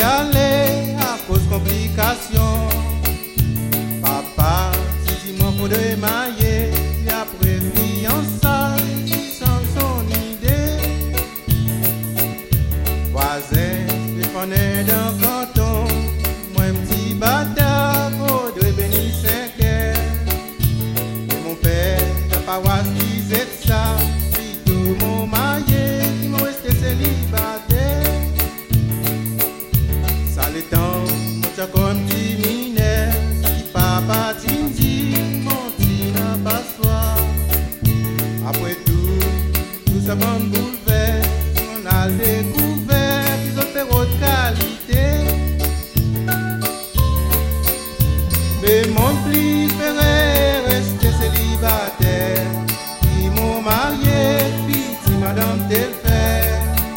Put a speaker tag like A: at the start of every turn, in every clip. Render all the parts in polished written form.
A: aller à cause complications. Papa, si tu m'en faut de mailler, il a prévu en salle sans son idée. Voisin, je connais d'un canton, moi un petit bâtard, faudrait bénir 5 heures. Et mon père, la paroisse disait ça, plutôt mon maillé, qui m'ont resté célibataire. Ça les temps, moi comme petit mineur, qui papa t'indy, mon petit n'a pas soir. Après tout ça va me bouleverser, on a découvert des opéros de qualité. Mais mon préféré restait célibataire, qui m'ont marié, petit madame Telfer.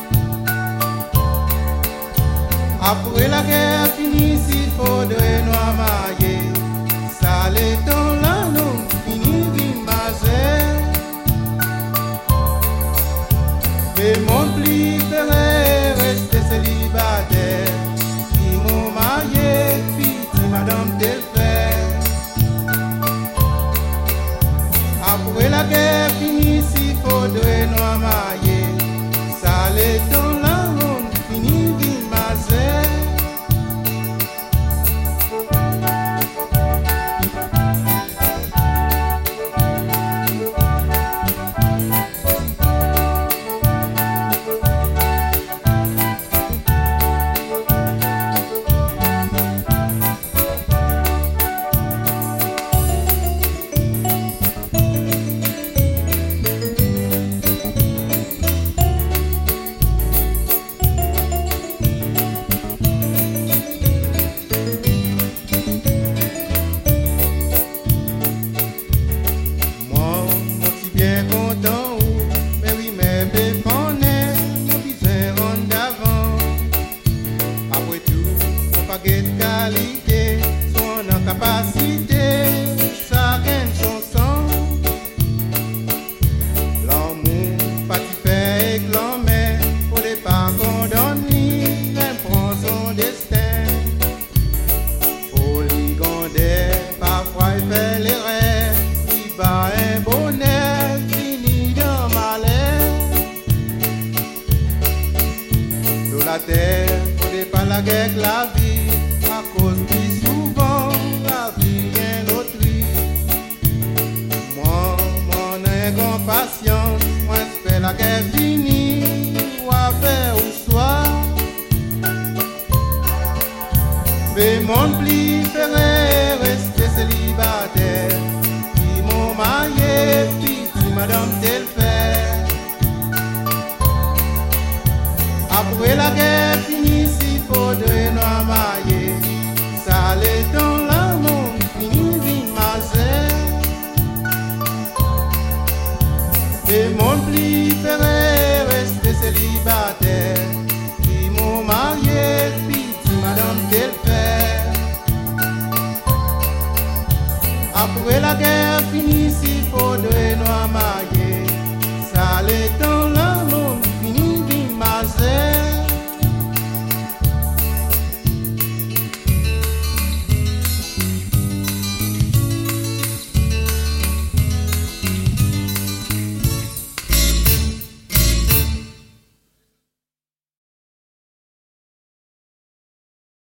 A: Après la guerre finie, s'il faudrait nous marier, ça les dans la nous fini d'imaginer. Mais mon préféré restait célibataire, qui m'ont marié, petit madame Telfer. Après la guerre finie, s'il faudrait nous marier, ça les dans la nous fini d'imaginer. Bien content, mais oui, mais béfonné, mon besoin rend d'avant. Après tout, on pas de qualité, son incapacité, ça gagne son sang. L'amour, pas qui fait éclamer, au départ condamné, même prend son destin. Polygondaire, parfois il fait les rêves, il bat un bonheur. La terre, on n'est pas la guerre que la vie, à cause plus souvent, la vie vient d'autrui. Moi, mon impatience, moi j'espère la guerre finie, ou à faire ou soit. Mais mon préféré restait célibataire, qui m'ont marié, puis madame Telfer. Après la guerre finie, s'il faudrait nous marier, ça les dans la monde fini d'imaginer. Et mon préféré restait célibataire, qui m'ont marié, petit madame Telfer. Après la guerre finie, s'il faudrait nous marier, ça les dans